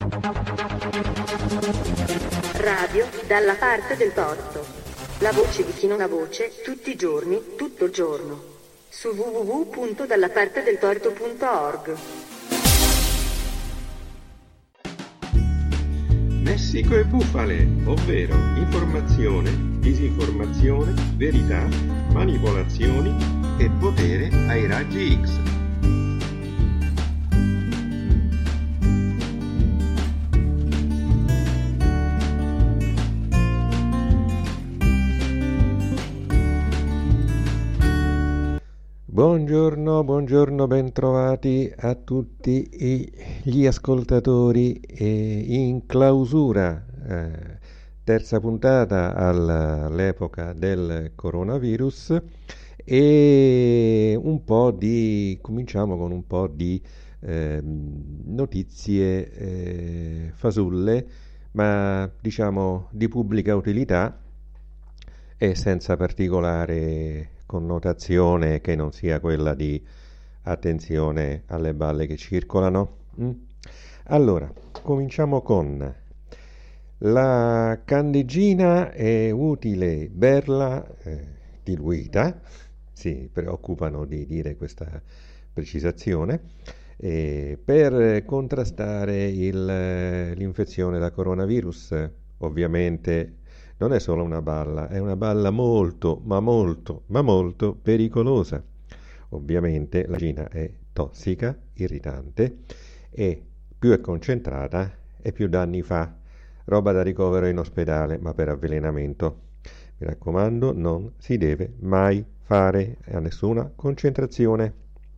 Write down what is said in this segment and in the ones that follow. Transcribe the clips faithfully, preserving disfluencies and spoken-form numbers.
Radio dalla parte del torto. La voce di chi non ha voce, tutti i giorni, tutto il giorno. Su w w w punto dallapartedeltorto punto org. Messico e bufale, ovvero informazione, disinformazione, verità, manipolazioni e potere ai raggi X. Buongiorno, buongiorno, bentrovati a tutti i- gli ascoltatori eh, in clausura, eh, terza puntata al- all'epoca del coronavirus e un po' di, cominciamo con un po' di eh, notizie eh, fasulle, ma diciamo di pubblica utilità e senza particolare connotazione che non sia quella di attenzione alle balle che circolano. Mm? Allora, cominciamo con la candeggina è utile berla eh, diluita, si preoccupano di dire questa precisazione, eh, per contrastare il- l'infezione da coronavirus. Ovviamente non è solo una balla, è una balla molto, ma molto, ma molto pericolosa. Ovviamente la gina è tossica, irritante e più è concentrata e più danni fa. Roba da ricovero in ospedale, ma per avvelenamento. Mi raccomando, non si deve mai fare a nessuna concentrazione.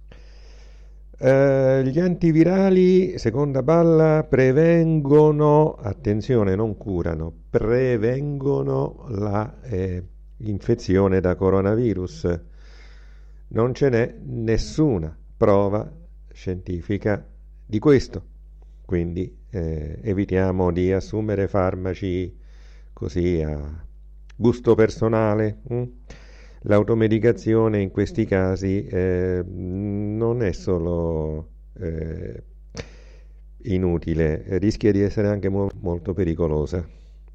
Eh, gli antivirali, seconda balla, prevengono, attenzione, non curano, prevengono la eh, infezione da coronavirus. Non ce n'è nessuna prova scientifica di questo, quindi eh, evitiamo di assumere farmaci così a gusto personale. hm? L'automedicazione in questi casi eh, non è solo eh, inutile, rischia di essere anche mo- molto pericolosa.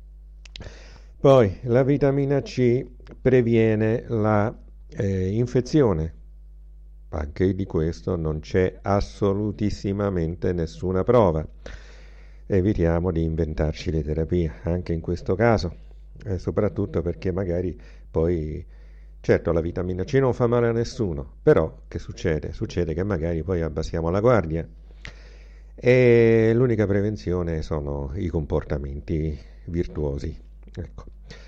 Poi la vitamina C previene la eh, infezione. Anche di questo non c'è assolutissimamente nessuna prova. Evitiamo di inventarci le terapie, anche in questo caso, eh, soprattutto perché magari poi, certo, la vitamina C non fa male a nessuno, però che succede? Succede che magari poi abbassiamo la guardia e l'unica prevenzione sono i comportamenti virtuosi. Ecco.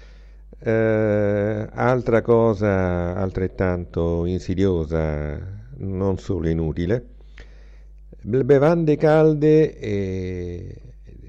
Eh, altra cosa altrettanto insidiosa, non solo inutile, le bevande calde eh,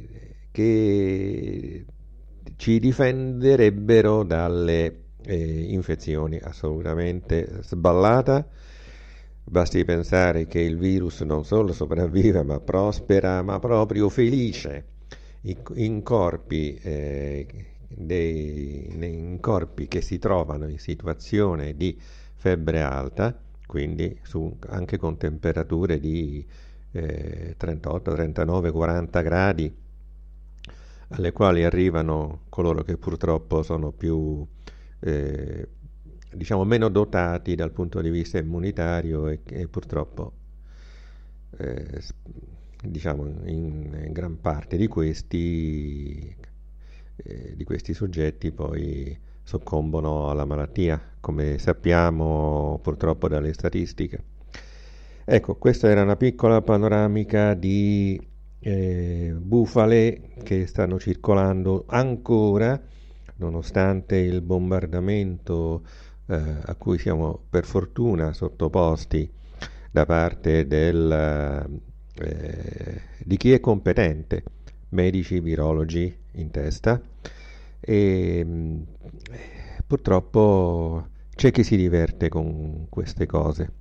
che ci difenderebbero dalle eh, infezioni. Assolutamente sballata. Basti pensare che il virus non solo sopravvive, ma prospera, ma proprio felice in, in corpi eh, dei, in corpi che si trovano in situazione di febbre alta, quindi su, anche con temperature di eh, trentotto, trentanove, quaranta gradi, alle quali arrivano coloro che purtroppo sono più eh, diciamo meno dotati dal punto di vista immunitario e, e purtroppo eh, diciamo in, in gran parte di questi eh, di questi soggetti poi soccombono alla malattia, come sappiamo purtroppo dalle statistiche. Ecco, questa era una piccola panoramica di eh, bufale che stanno circolando ancora, nonostante il bombardamento eh, a cui siamo per fortuna sottoposti da parte del, eh, di chi è competente, medici, virologi in testa, e mh, purtroppo c'è chi si diverte con queste cose.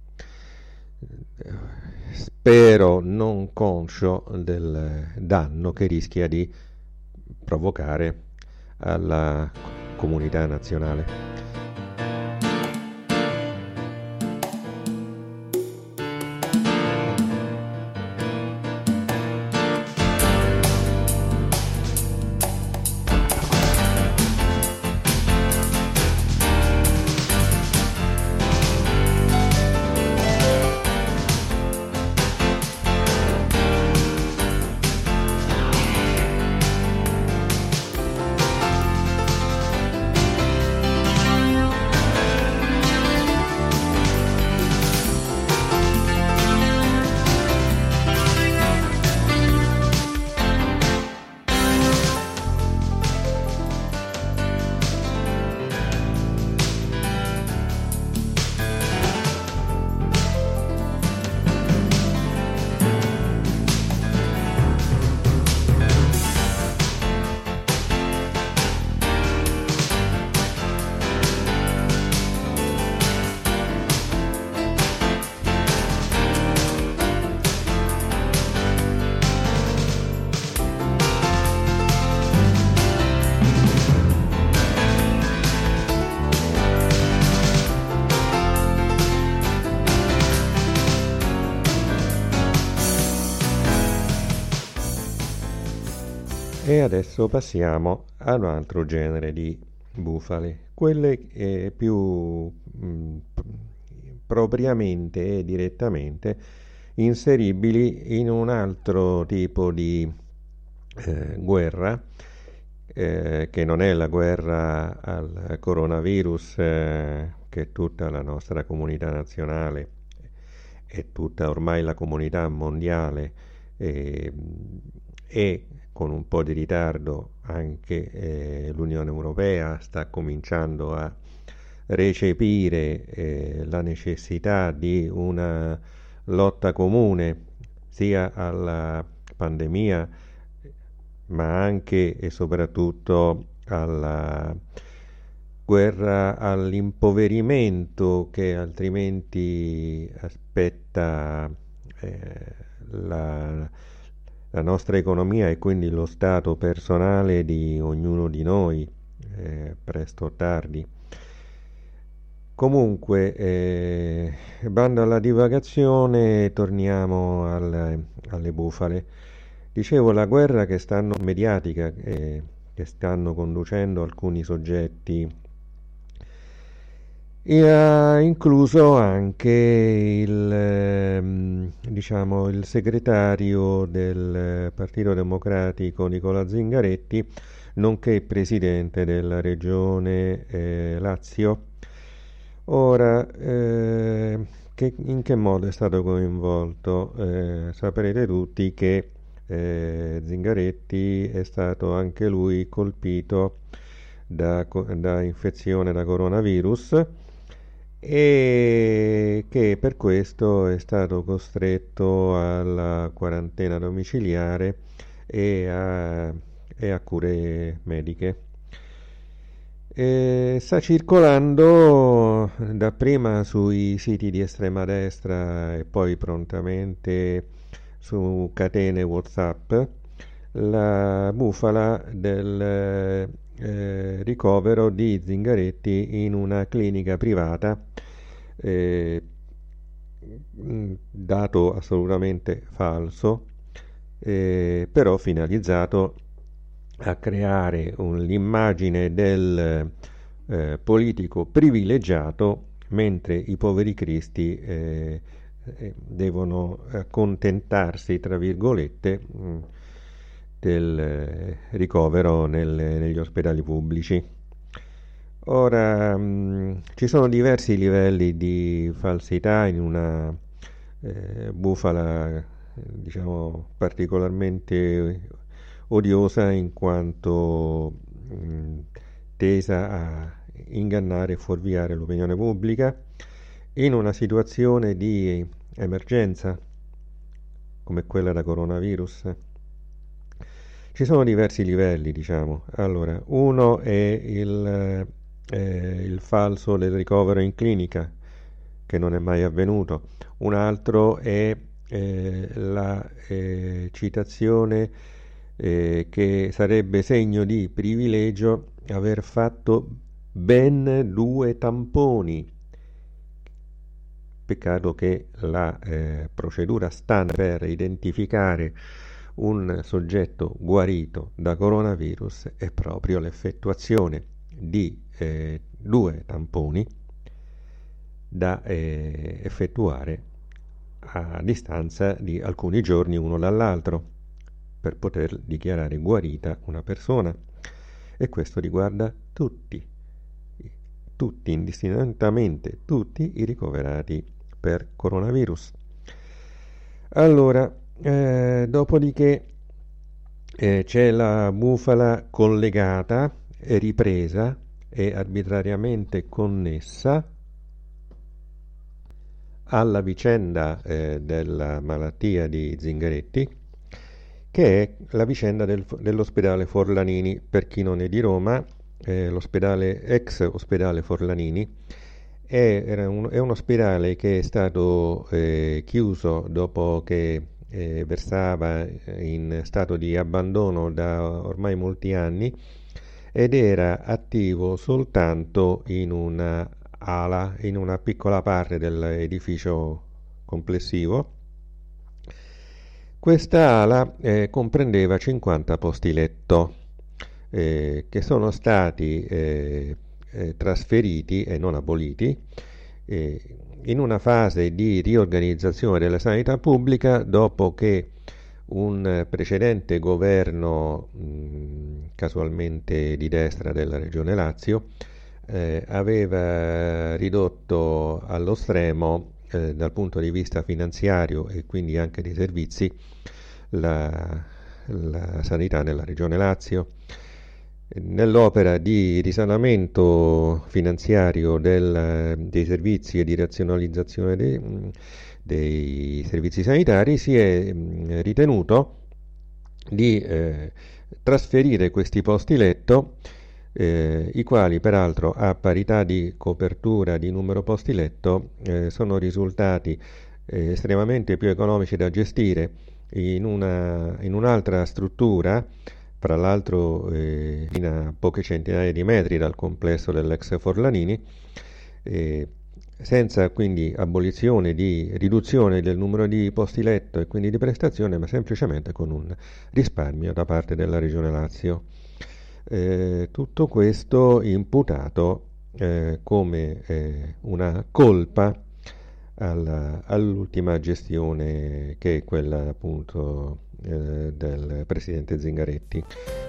Spero non conscio del danno che rischia di provocare alla comunità nazionale. E adesso passiamo ad un altro genere di bufale, quelle eh, più mh, propriamente e direttamente inseribili in un altro tipo di eh, guerra, eh, che non è la guerra al coronavirus, eh, che tutta la nostra comunità nazionale e tutta ormai la comunità mondiale eh, e con un po' di ritardo anche eh, l'Unione Europea sta cominciando a recepire eh, la necessità di una lotta comune sia alla pandemia ma anche e soprattutto alla guerra all'impoverimento che altrimenti aspetta eh, la, la nostra economia e quindi lo stato personale di ognuno di noi, eh, presto o tardi. Comunque, eh, bando alla divagazione, torniamo alle, alle bufale. Dicevo, la guerra che stanno mediatica, eh, che stanno conducendo alcuni soggetti, e ha incluso anche il, ehm, diciamo, il segretario del Partito Democratico Nicola Zingaretti, nonché presidente della regione eh, Lazio. Ora, eh, che, in che modo è stato coinvolto? Eh, saprete tutti che eh, Zingaretti è stato anche lui colpito da, da infezione da coronavirus e che per questo è stato costretto alla quarantena domiciliare e a, e a cure mediche. E sta circolando dapprima sui siti di estrema destra e poi prontamente su catene WhatsApp la bufala del eh, ricovero di Zingaretti in una clinica privata, eh, dato assolutamente falso, eh, però finalizzato a creare un, l'immagine del eh, politico privilegiato, mentre i poveri cristi eh, eh, devono accontentarsi, tra virgolette, mh, del eh, ricovero nelle, negli ospedali pubblici. Ora, mh, ci sono diversi livelli di falsità in una eh, bufala, diciamo, particolarmente odiosa in quanto mh, tesa a ingannare e fuorviare l'opinione pubblica in una situazione di emergenza come quella da coronavirus. Ci sono diversi livelli, diciamo. Allora, uno è il, eh, il falso del ricovero in clinica, che non è mai avvenuto. Un altro è eh, la eh, citazione eh, che sarebbe segno di privilegio aver fatto ben due tamponi. Peccato che la eh, procedura standard per identificare un soggetto guarito da coronavirus è proprio l'effettuazione di eh, due tamponi da eh, effettuare a distanza di alcuni giorni uno dall'altro per poter dichiarare guarita una persona, e questo riguarda tutti, tutti indistintamente, tutti i ricoverati per coronavirus. Allora, eh, dopodiché eh, c'è la bufala collegata e ripresa e arbitrariamente connessa alla vicenda eh, della malattia di Zingaretti, che è la vicenda del, dell'ospedale Forlanini. Per chi non è di Roma, eh, l'ospedale, ex ospedale Forlanini è, era un, è un ospedale che è stato eh, chiuso dopo che eh, versava in stato di abbandono da ormai molti anni ed era attivo soltanto in una ala, in una piccola parte dell'edificio complessivo, Questa ala eh, comprendeva cinquanta posti letto eh, che sono stati eh, eh, trasferiti e non aboliti eh, in una fase di riorganizzazione della sanità pubblica dopo che un precedente governo, mh, casualmente di destra della Regione Lazio, eh, aveva ridotto allo stremo, eh, dal punto di vista finanziario e quindi anche dei servizi, la, la sanità nella Regione Lazio. Nell'opera di risanamento finanziario del, dei servizi e di razionalizzazione dei, dei servizi sanitari si è ritenuto di eh, trasferire questi posti letto, eh, i quali peraltro a parità di copertura di numero posti letto eh, sono risultati eh, estremamente più economici da gestire in, una, in un'altra struttura, fra l'altro eh, a poche centinaia di metri dal complesso dell'ex Forlanini, eh, senza quindi abolizione di riduzione del numero di posti letto e quindi di prestazione, ma semplicemente con un risparmio da parte della Regione Lazio. Eh, tutto questo imputato eh, come eh, una colpa alla, all'ultima gestione, che è quella appunto eh, del presidente Zingaretti.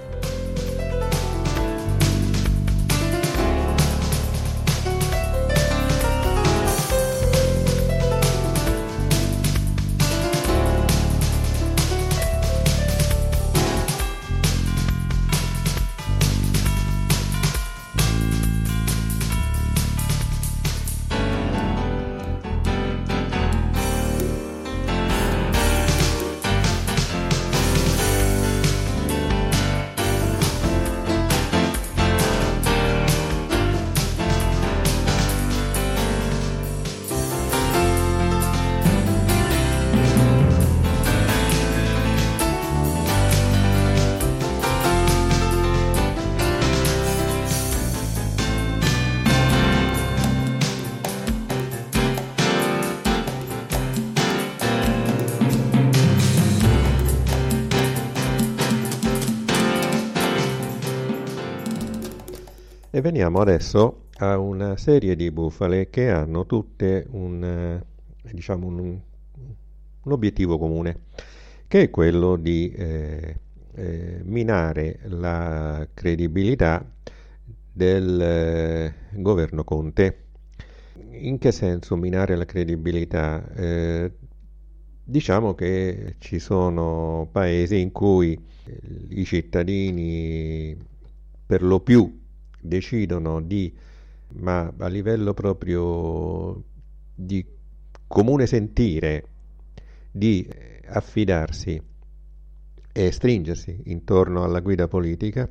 E veniamo adesso a una serie di bufale che hanno tutte un, diciamo un, un obiettivo comune, che è quello di eh, eh, minare la credibilità del eh, governo Conte. In che senso minare la credibilità? Eh, diciamo che ci sono paesi in cui i cittadini per lo più decidono di, ma a livello proprio di comune sentire, di affidarsi e stringersi intorno alla guida politica.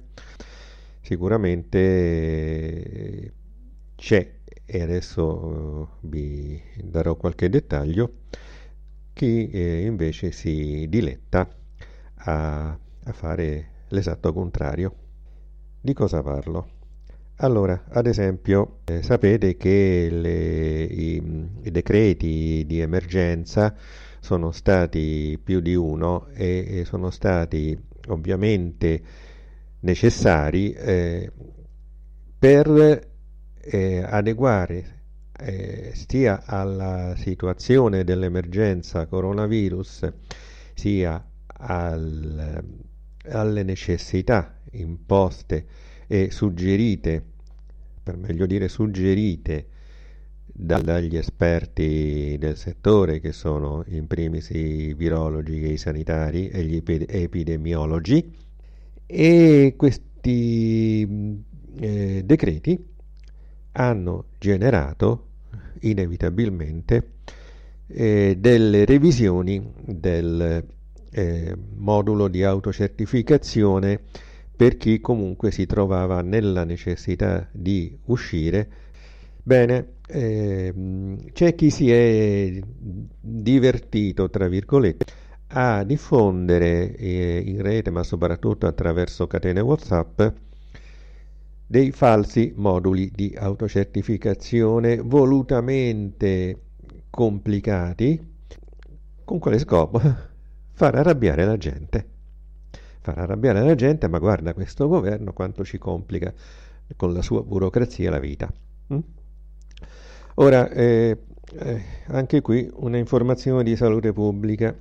Sicuramente c'è, e adesso vi darò qualche dettaglio, chi eh, invece si diletta a, a fare l'esatto contrario. Di cosa parlo? Allora, ad esempio, eh, sapete che le, i, i decreti di emergenza sono stati più di uno e, e sono stati ovviamente necessari eh, per eh, adeguare eh, sia alla situazione dell'emergenza coronavirus sia al, alle necessità imposte e suggerite, per meglio dire suggerite da, dagli esperti del settore, che sono in primis i virologi e i sanitari e gli epidemiologi, e questi eh, decreti hanno generato inevitabilmente eh, delle revisioni del eh, modulo di autocertificazione per chi comunque si trovava nella necessità di uscire. Bene, eh, c'è chi si è divertito, tra virgolette, a diffondere eh, in rete, ma soprattutto attraverso catene WhatsApp, dei falsi moduli di autocertificazione volutamente complicati. Con quale scopo? far arrabbiare la gente. Far arrabbiare la gente, ma guarda questo governo quanto ci complica con la sua burocrazia la vita. Mm? Ora, eh, eh, anche qui una informazione di salute pubblica.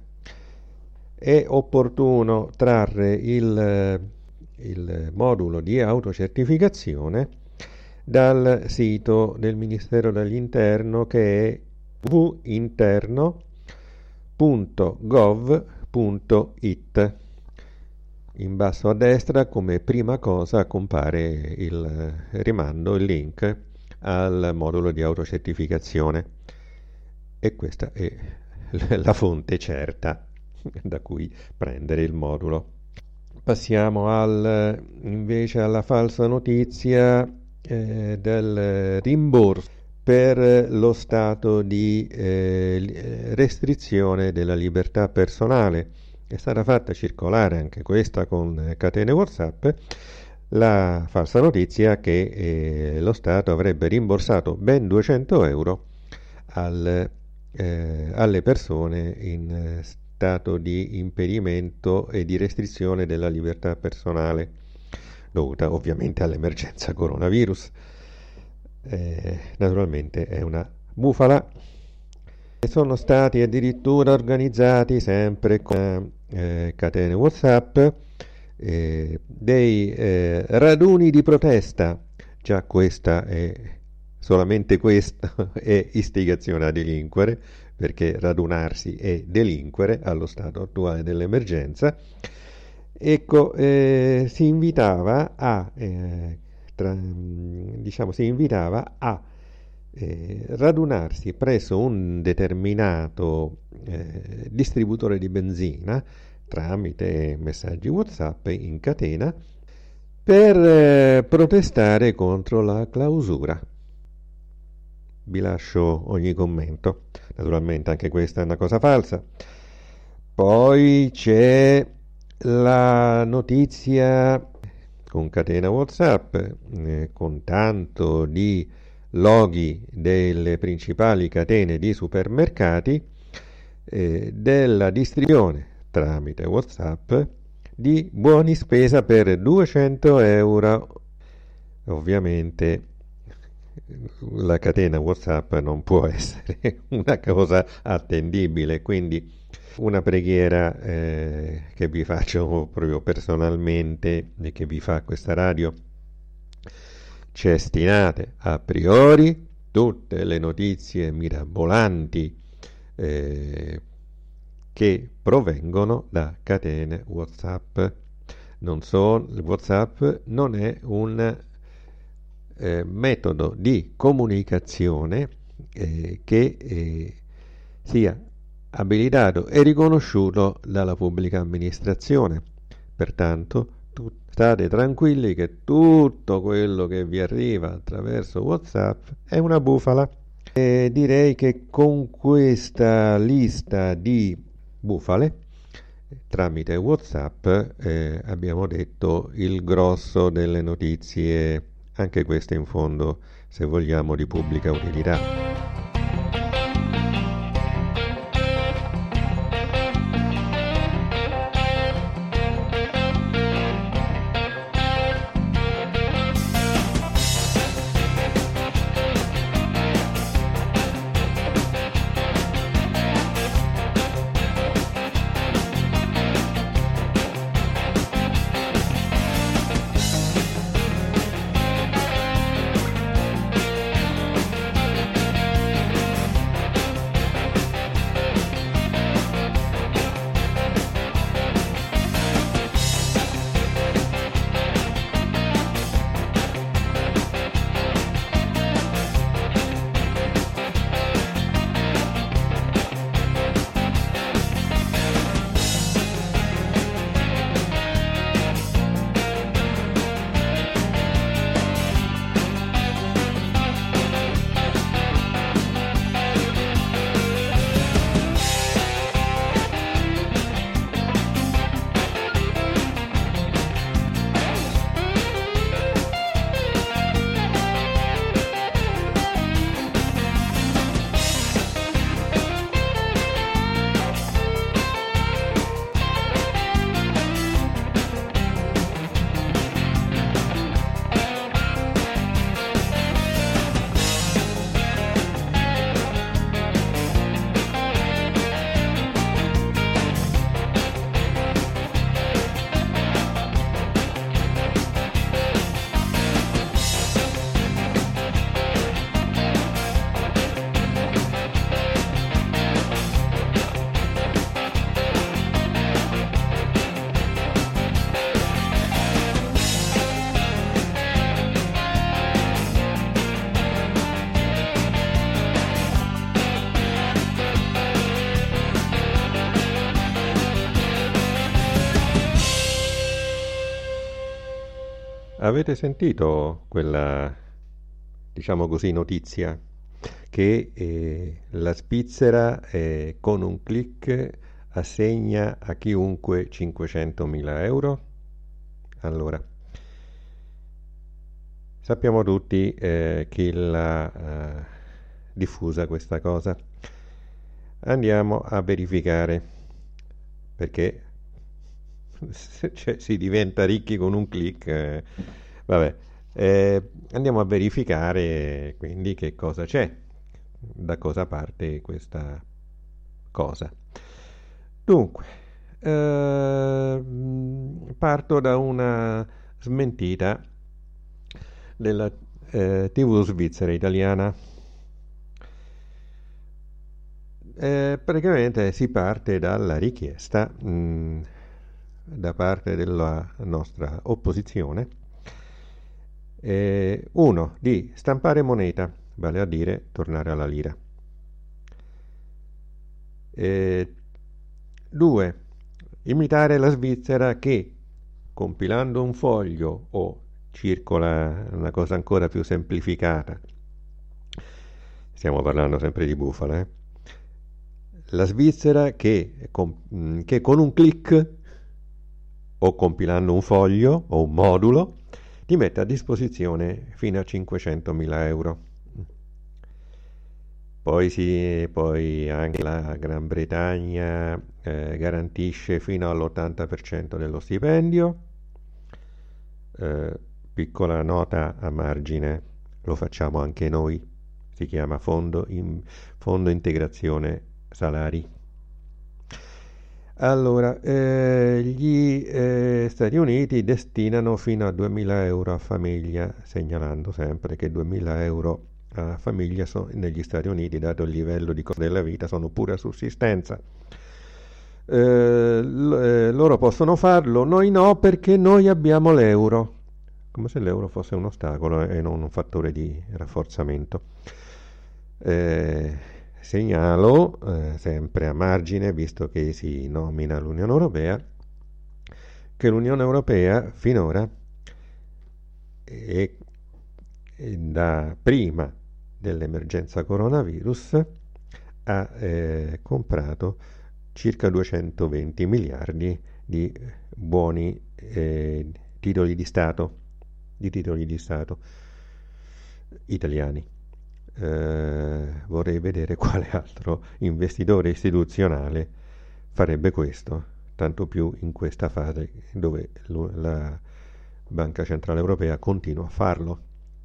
È opportuno trarre il, il modulo di autocertificazione dal sito del Ministero dell'Interno, che è w w w punto interno punto gov punto it. In basso a destra, come prima cosa, compare il rimando, il link al modulo di autocertificazione, e questa è la fonte certa da cui prendere il modulo. Passiamo al, invece alla falsa notizia eh, del rimborso per lo stato di eh, restrizione della libertà personale. È stata fatta circolare anche questa con catene WhatsApp la falsa notizia che eh, lo Stato avrebbe rimborsato ben duecento euro al, eh, alle persone in stato di impedimento e di restrizione della libertà personale, dovuta ovviamente all'emergenza coronavirus. Eh, naturalmente è una bufala. Sono stati addirittura organizzati, sempre con eh, catene WhatsApp, eh, dei eh, raduni di protesta. Già questa è, solamente questa è istigazione a delinquere, perché radunarsi è delinquere allo stato attuale dell'emergenza. Ecco, eh, si invitava a, eh, tra, diciamo, si invitava a Eh, radunarsi presso un determinato eh, distributore di benzina tramite messaggi WhatsApp in catena per eh, protestare contro la clausura. Vi lascio ogni commento. Naturalmente anche questa è una cosa falsa. Poi c'è la notizia con catena WhatsApp eh, con tanto di loghi delle principali catene di supermercati eh, della distribuzione tramite WhatsApp di buoni spesa per duecento euro. Ovviamente la catena WhatsApp non può essere una cosa attendibile, quindi una preghiera eh, che vi faccio proprio personalmente e che vi fa questa radio: cestinate a priori tutte le notizie mirabolanti eh, che provengono da catene WhatsApp. Non so, il WhatsApp non è un eh, metodo di comunicazione eh, che eh, sia abilitato e riconosciuto dalla pubblica amministrazione. Pertanto state tranquilli che tutto quello che vi arriva attraverso WhatsApp è una bufala. E direi che con questa lista di bufale tramite WhatsApp eh, abbiamo detto il grosso delle notizie, anche queste in fondo, se vogliamo, di pubblica utilità. Avete sentito quella, diciamo così, notizia che eh, la Svizzera eh, con un click assegna a chiunque cinquecentomila euro? Allora, sappiamo tutti eh, chi l'ha eh, diffusa questa cosa. Andiamo a verificare, perché se- cioè, si diventa ricchi con un click. eh, vabbè, Eh, andiamo a verificare quindi che cosa c'è, da cosa parte questa cosa. Dunque, ehm, parto da una smentita della eh, T V svizzera italiana. Eh, praticamente si parte dalla richiesta mh, da parte della nostra opposizione, eh, uno, di stampare moneta, vale a dire tornare alla lira. Eh, due, imitare la Svizzera che, compilando un foglio o circola una cosa ancora più semplificata, stiamo parlando sempre di bufala, eh? La Svizzera che con, che con un click o compilando un foglio o un modulo ti mette a disposizione fino a cinquecentomila euro. Poi, sì, poi anche la Gran Bretagna eh, garantisce fino all'ottanta per cento dello stipendio. Eh, piccola nota a margine, lo facciamo anche noi, si chiama Fondo, in, Fondo Integrazione Salari. Allora, eh, gli eh, Stati Uniti destinano fino a duemila euro a famiglia, segnalando sempre che duemila euro a famiglia so, negli Stati Uniti, dato il livello di costo della vita, sono pura sussistenza. Eh, l- eh, loro possono farlo, noi no, perché noi abbiamo l'euro, come se l'euro fosse un ostacolo e non un fattore di rafforzamento. Eh, Segnalo, eh, sempre a margine, visto che si nomina l'Unione Europea, che l'Unione Europea finora, e, e da prima dell'emergenza coronavirus, ha eh, comprato circa duecentoventi miliardi di buoni eh, titoli di Stato, di titoli di Stato italiani. Eh, vorrei vedere quale altro investitore istituzionale farebbe questo, tanto più in questa fase dove lo, la Banca Centrale Europea continua a farlo.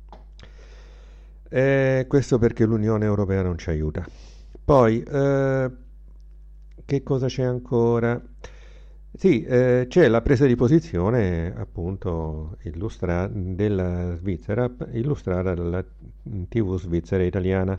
Eh, questo perché l'Unione Europea non ci aiuta. Poi, eh, che cosa c'è ancora? Sì, eh, c'è la presa di posizione appunto illustra- della Svizzera, illustrata dalla T V svizzera italiana.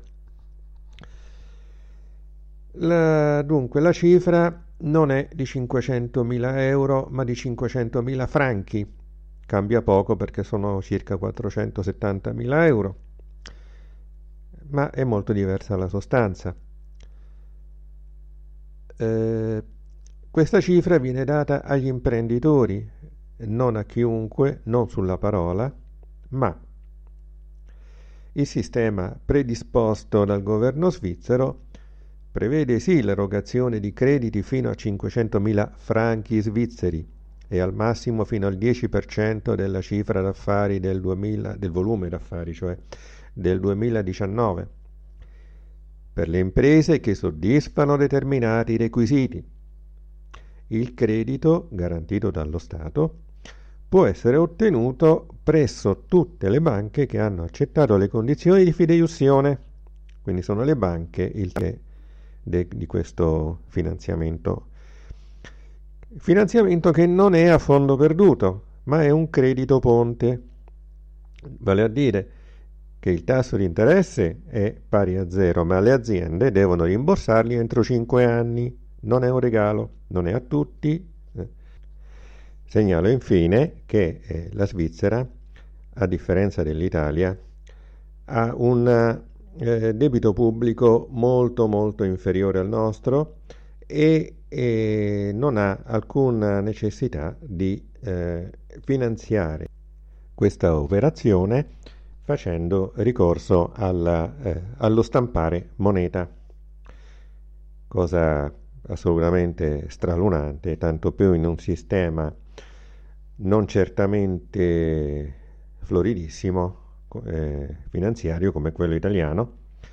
La- dunque, la cifra non è di cinquecentomila euro, ma di cinquecentomila franchi. Cambia poco perché sono circa quattrocentosettantamila euro, ma è molto diversa la sostanza. Eh, Questa cifra viene data agli imprenditori, non a chiunque, non sulla parola, ma il sistema predisposto dal governo svizzero prevede sì l'erogazione di crediti fino a cinquecentomila franchi svizzeri e al massimo fino al dieci per cento della cifra d'affari del, duemila, del volume d'affari, cioè del duemiladiciannove, per le imprese che soddisfano determinati requisiti. Il credito, garantito dallo Stato, può essere ottenuto presso tutte le banche che hanno accettato le condizioni di fideiussione, quindi sono le banche il che de, di questo finanziamento. Finanziamento che non è a fondo perduto, ma è un credito ponte, vale a dire che il tasso di interesse è pari a zero, ma le aziende devono rimborsarli entro cinque anni. Non è un regalo, non è a tutti. Segnalo infine che eh, la Svizzera, a differenza dell'Italia, ha un eh, debito pubblico molto molto inferiore al nostro e, e non ha alcuna necessità di eh, finanziare questa operazione facendo ricorso alla, eh, allo stampare moneta, cosa assolutamente stralunante, tanto più in un sistema non certamente floridissimo eh, finanziario come quello italiano,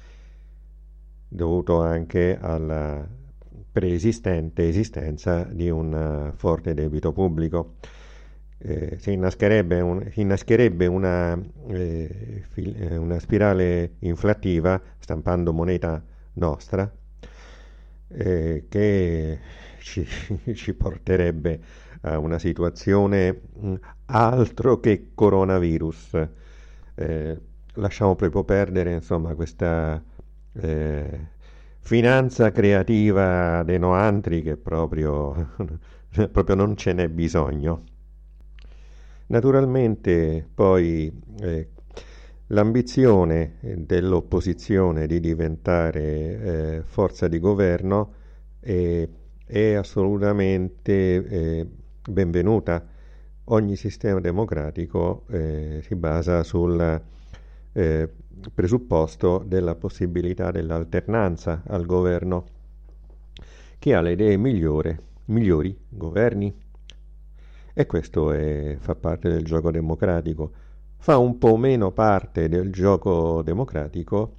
dovuto anche alla preesistente esistenza di un forte debito pubblico. Eh, si innescherebbe, un, innescherebbe una, eh, fil, una spirale inflattiva stampando moneta nostra eh, che ci, ci porterebbe a una situazione mh, altro che coronavirus. Eh, lasciamo proprio perdere insomma questa eh, finanza creativa dei noantri che proprio, proprio non ce n'è bisogno. Naturalmente poi eh, l'ambizione dell'opposizione di diventare eh, forza di governo è, è assolutamente eh, benvenuta. Ogni sistema democratico eh, si basa sul eh, presupposto della possibilità dell'alternanza al governo. Chi ha le idee migliore, migliori governi. E questo è, fa parte del gioco democratico. Fa un po' meno parte del gioco democratico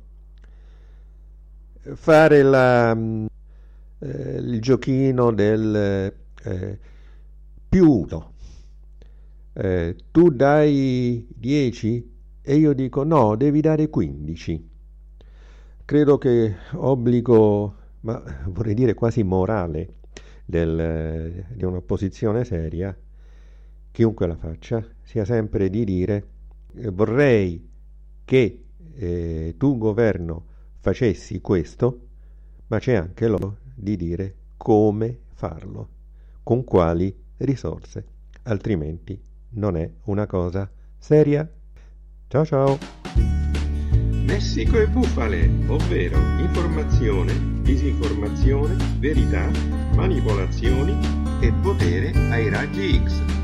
fare la, eh, il giochino del eh, più uno. Eh, tu dai dieci e io dico no, devi dare quindici. Credo che obbligo, ma vorrei dire quasi morale, del, di un'opposizione seria, chiunque la faccia, sia sempre di dire eh, vorrei che eh, tu governo facessi questo, ma c'è anche l'obbligo di dire come farlo, con quali risorse, altrimenti non è una cosa seria. Ciao ciao! Messico e bufale, ovvero informazione, disinformazione, verità, manipolazioni e potere ai raggi X.